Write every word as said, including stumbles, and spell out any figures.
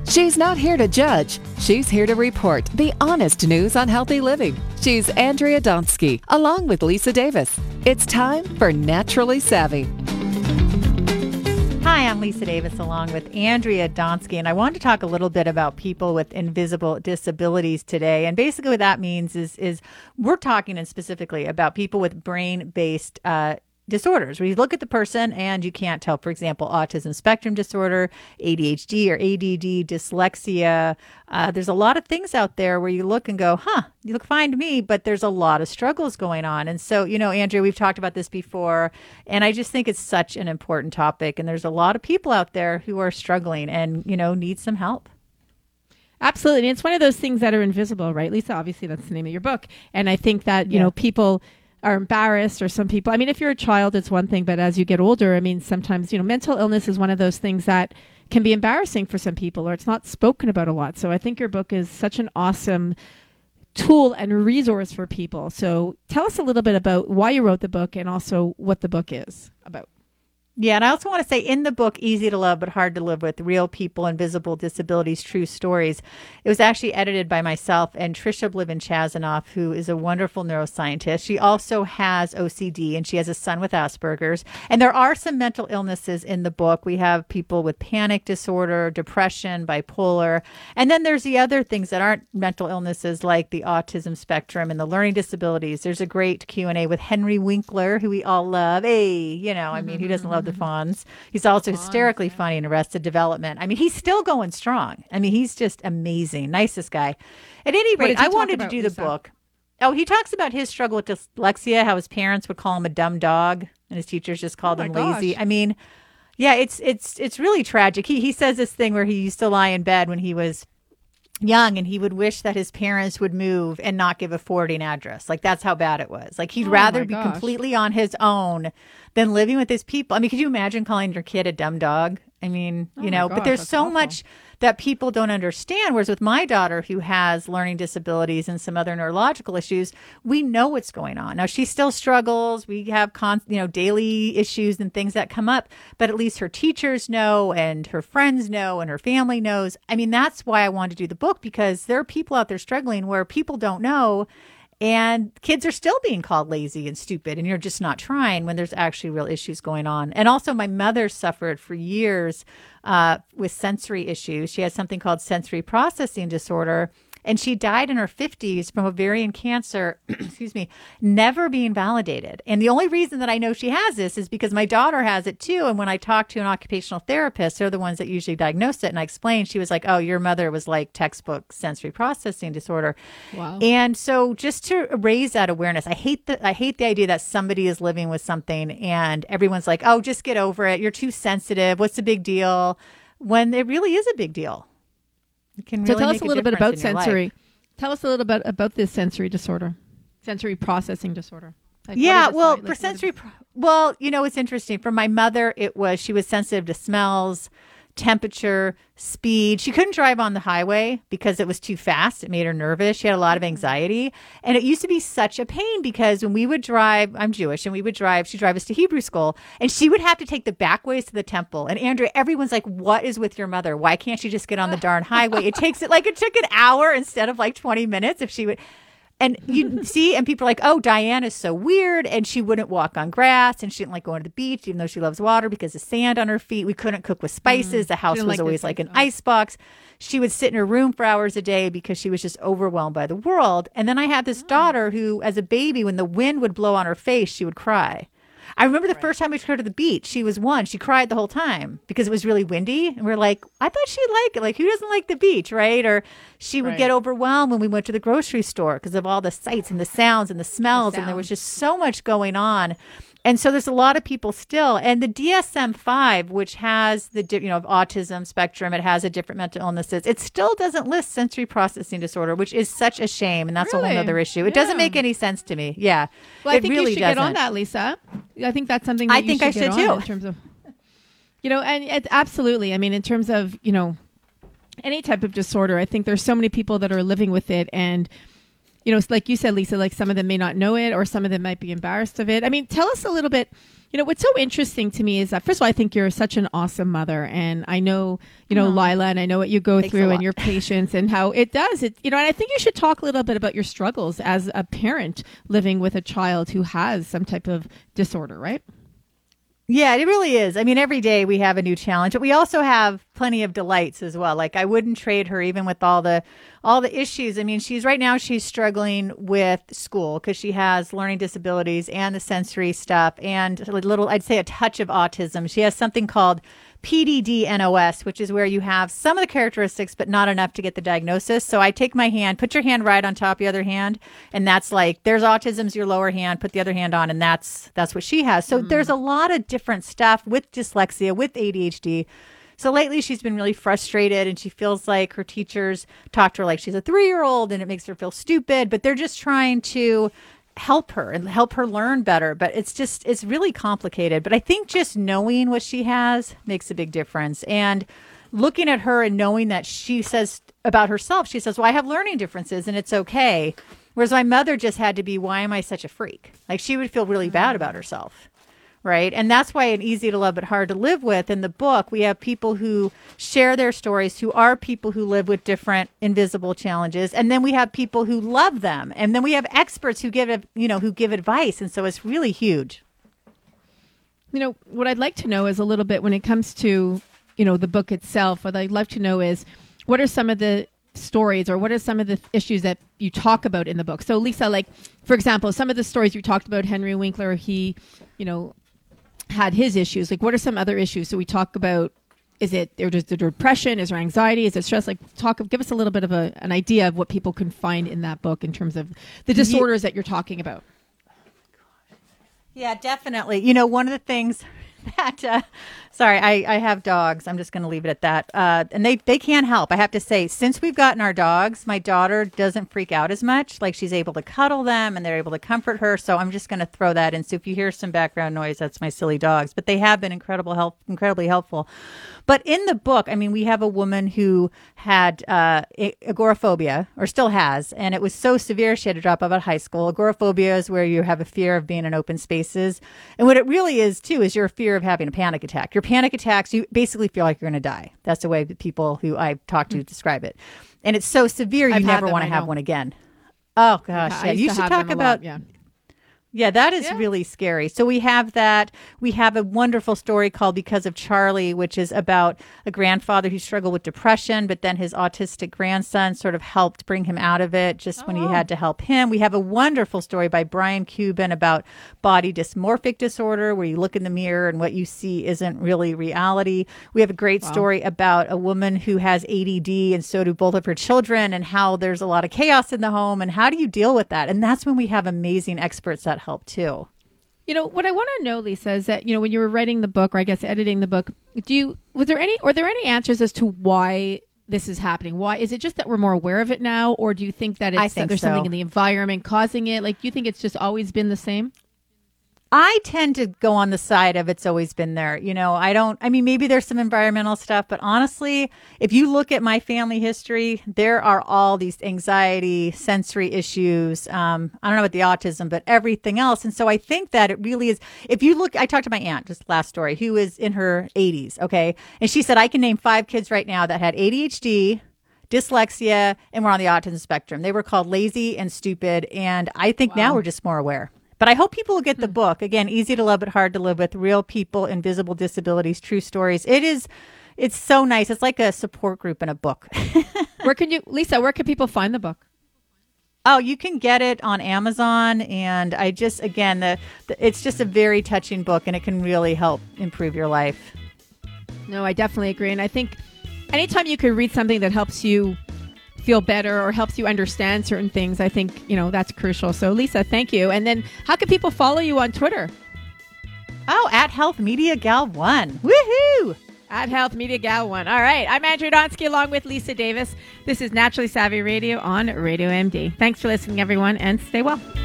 She's not here to judge. She's here to report the honest news on healthy living. She's Andrea Donsky, along with Lisa Davis. It's time for Naturally Savvy. Hi, I'm Lisa Davis along with Andrea Donsky, and I wanted to talk a little bit about people with invisible disabilities today. And basically what that means is, is we're talking and specifically about people with brain-based uh disorders, where you look at the person and you can't tell, for example, autism spectrum disorder, A D H D or A D D, dyslexia. Uh, there's a lot of things out there where you look and go, huh, you look fine to me, but there's a lot of struggles going on. And so, you know, Andrea, we've talked about this before, and I just think it's such an important topic. And there's a lot of people out there who are struggling and, you know, need some help. Absolutely. And it's one of those things that are invisible, right, Lisa? Obviously, that's the name of your book. And I think that, you yeah. know, people are embarrassed, or some people, I mean, if you're a child, it's one thing, but as you get older, I mean, sometimes, you know, mental illness is one of those things that can be embarrassing for some people, or it's not spoken about a lot. So I think your book is such an awesome tool and resource for people. So tell us a little bit about why you wrote the book and also what the book is about. Yeah, and I also want to say in the book, Easy to Love but Hard to Live With, Real People, Invisible Disabilities, True Stories, it was actually edited by myself and Trisha Bliven-Chazanoff, who is a wonderful neuroscientist. She also has O C D, and she has a son with Asperger's. And there are some mental illnesses in the book. We have people with panic disorder, depression, bipolar. And then there's the other things that aren't mental illnesses, like the autism spectrum and the learning disabilities. There's a great Q and A with Henry Winkler, who we all love. Hey, you know, I mean, who doesn't love the Fonz? He's also hysterically funny in Arrested Development. I mean, he's still going strong. I mean, he's just amazing. Nicest guy. At any rate, I wanted to do the book. Oh, he talks about his struggle with dyslexia, how his parents would call him a dumb dog and his teachers just called him lazy. I mean, yeah, it's it's it's really tragic. He he says this thing where he used to lie in bed when he was young and he would wish that his parents would move and not give a forwarding address. Like, that's how bad it was. Like, he'd oh rather be completely on his own than living with his people. I mean, could you imagine calling your kid a dumb dog? I mean, you oh know, gosh, but there's so awful. much that people don't understand. Whereas with my daughter, who has learning disabilities and some other neurological issues, we know what's going on. Now, she still struggles. We have, con- you know, daily issues and things that come up, but at least her teachers know and her friends know and her family knows. I mean, that's why I wanted to do the book, because there are people out there struggling where people don't know. And kids are still being called lazy and stupid, and you're just not trying when there's actually real issues going on. And also, my mother suffered for years uh, with sensory issues. She had something called sensory processing disorder, and she died in her fifties from ovarian cancer, excuse me, never being validated. And the only reason that I know she has this is because my daughter has it too. And when I talked to an occupational therapist, they're the ones that usually diagnose it. And I explained, she was like, oh, your mother was like textbook sensory processing disorder. Wow. And so just to raise that awareness, I hate the, I hate the idea that somebody is living with something and everyone's like, oh, just get over it. You're too sensitive. What's the big deal? When it really is a big deal. Can really so tell us a little bit about sensory. Life. Tell us a little bit about this sensory disorder, sensory processing disorder. Like, yeah, well, like, for sensory, pro- well, you know, it's interesting. For my mother, it was, she was sensitive to smells, temperature, speed. She couldn't drive on the highway because it was too fast. It made her nervous. She had a lot of anxiety. And it used to be such a pain because when we would drive, I'm Jewish, and we would drive, she'd drive us to Hebrew school, and she would have to take the back ways to the temple. And Andrea, everyone's like, what is with your mother? Why can't she just get on the darn highway? It takes it like, it took an hour instead of like twenty minutes if she would. And you see, and people are like, oh, Diane is so weird. And she wouldn't walk on grass, and she didn't like going to the beach, even though she loves water, because of sand on her feet. We couldn't cook with spices. Mm, the house was like always like an oh. ice box. She would sit in her room for hours a day because she was just overwhelmed by the world. And then I had this oh. daughter who, as a baby, when the wind would blow on her face, she would cry. I remember the right. first time we took her to the beach, she was one. She cried the whole time because it was really windy. And we we're like, I thought she'd like it. Like, who doesn't like the beach, right? Or she would right. get overwhelmed when we went to the grocery store because of all the sights and the sounds and the smells. The and there was just so much going on. And so there's a lot of people still. And the D S M five, which has the, you know, autism spectrum, it has a different mental illnesses. It still doesn't list sensory processing disorder, which is such a shame. And that's really? a whole other issue. It yeah. doesn't make any sense to me. Yeah. Well, I it think really you should doesn't. get on that, Lisa. I think that's something that I you think should I get should on too. in terms of, you know, and it, absolutely. I mean, in terms of, you know, any type of disorder, I think there's so many people that are living with it, and you know, like you said, Lisa, like some of them may not know it or some of them might be embarrassed of it. I mean, tell us a little bit. You know, what's so interesting to me is that, first of all, I think you're such an awesome mother. And I know, you know, oh, Lila, and I know what you go through and your patience and how it does. It, you know, and I think you should talk a little bit about your struggles as a parent living with a child who has some type of disorder, right? Yeah, it really is. I mean, every day we have a new challenge, but we also have plenty of delights as well. Like, I wouldn't trade her even with all the all the issues. I mean, she's right now she's struggling with school because she has learning disabilities and the sensory stuff and a little, I'd say, a touch of autism. She has something called P D D N O S, which is where you have some of the characteristics, but not enough to get the diagnosis. So I take my hand, put your hand right on top of the other hand. And that's like, there's autism's your lower hand, put the other hand on. And that's, that's what she has. So mm. there's a lot of different stuff with dyslexia, with A D H D. So lately she's been really frustrated and she feels like her teachers talk to her like she's a three-year-old and it makes her feel stupid, but they're just trying to help her and help her learn better. But it's just, it's really complicated. But I think just knowing what she has makes a big difference. And looking at her and knowing that she says about herself, she says, well, I have learning differences and it's okay. Whereas my mother just had to be, why am I such a freak? Like, she would feel really bad about herself. Right. And that's why in Easy to Love but Hard to Live With, in the book, we have people who share their stories, who are people who live with different invisible challenges. And then we have people who love them. And then we have experts who give, you know, who give advice. And so it's really huge. You know, what I'd like to know is a little bit when it comes to, you know, the book itself, what I'd love to know is what are some of the stories or what are some of the issues that you talk about in the book? So Lisa, like, for example, some of the stories you talked about, Henry Winkler, he, you know, had his issues. Like, what are some other issues? So we talk about, is it there just the depression? Is there anxiety? Is it stress? Like, talk, give us a little bit of a, an idea of what people can find in that book in terms of the disorders that you're talking about. Yeah, definitely. You know, one of the things that, uh, sorry, I, I have dogs. I'm just going to leave it at that. Uh, and they, they can't help. I have to say, since we've gotten our dogs, my daughter doesn't freak out as much. Like, she's able to cuddle them and they're able to comfort her. So I'm just going to throw that in. So if you hear some background noise, that's my silly dogs. But they have been incredible help, incredibly helpful. But in the book, I mean, we have a woman who had uh, agoraphobia, or still has, and it was so severe she had to drop out of high school. Agoraphobia is where you have a fear of being in open spaces. And what it really is, too, is your fear of having a panic attack. Your panic attacks, you basically feel like you're going to die. That's the way that people who I've talked to mm-hmm. describe it. And it's so severe, you I've never want to have one again. Oh, gosh. Yeah, yeah. You should talk about... Lot, yeah. Yeah, that is yeah. really scary. So we have that. We have a wonderful story called Because of Charlie, which is about a grandfather who struggled with depression, but then his autistic grandson sort of helped bring him out of it just oh. when he had to help him. We have a wonderful story by Brian Cuban about body dysmorphic disorder, where you look in the mirror and what you see isn't really reality. We have a great wow. story about a woman who has A D D, and so do both of her children, and how there's a lot of chaos in the home, and how do you deal with that? And that's when we have amazing experts that help too. You know, what I want to know, Lisa, is that, you know, when you were writing the book, or I guess editing the book, do you, was there any, are there any answers as to why this is happening? Why is it just that we're more aware of it now? Or do you think that it's, I think that there's so. something in the environment causing it? Like, do you think it's just always been the same? I tend to go on the side of it's always been there. You know, I don't, I mean, maybe there's some environmental stuff, but honestly, if you look at my family history, there are all these anxiety, sensory issues. Um, I don't know about the autism, but everything else. And so I think that it really is, if you look, I talked to my aunt, just last story, who is in her eighties. Okay. And she said, I can name five kids right now that had A D H D, dyslexia, and were on the autism spectrum. They were called lazy and stupid. And I think wow. now we're just more aware. But I hope people will get the book. Again, Easy to Love but Hard to Live With, Real People, Invisible Disabilities, True Stories. It is, it's so nice. It's like a support group in a book. Where can you, Lisa, where can people find the book? Oh, you can get it on Amazon. And I just, again, the, the it's just a very touching book, and it can really help improve your life. No, I definitely agree. And I think anytime you can read something that helps you feel better or helps you understand certain things, I think, you know, that's crucial. So Lisa, thank you. And then how can people follow you on Twitter? Oh, at Health Media Gal One. Woohoo! At Health Media Gal One. All right. I'm Andrea Donsky along with Lisa Davis. This is Naturally Savvy Radio on Radio M D. Thanks for listening, everyone, and stay well.